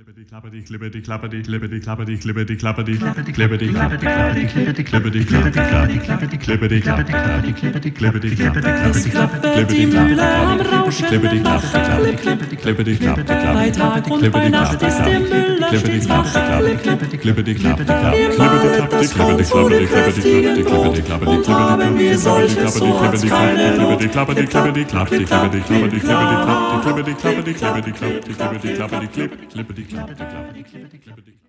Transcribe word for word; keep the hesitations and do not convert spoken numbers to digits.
Klippity klappity klippity klappity klippity klappity klippity klappity klippity klappity klippity klippity klappity klippity klippity klappity klippity klippity klippity am Rauschen der Nacht, klippity klappity bei Tag und bei Nacht ist der Müller stets wach. klippity klappity Ihr malt das Horn zu dem kräftigen Boot und haben wir solches, so hat's keine Not. klippity klappity klippity klappity klippity klappity klippity klappity klippity klappity klippity klappity klippity klappity klippity klappity klippity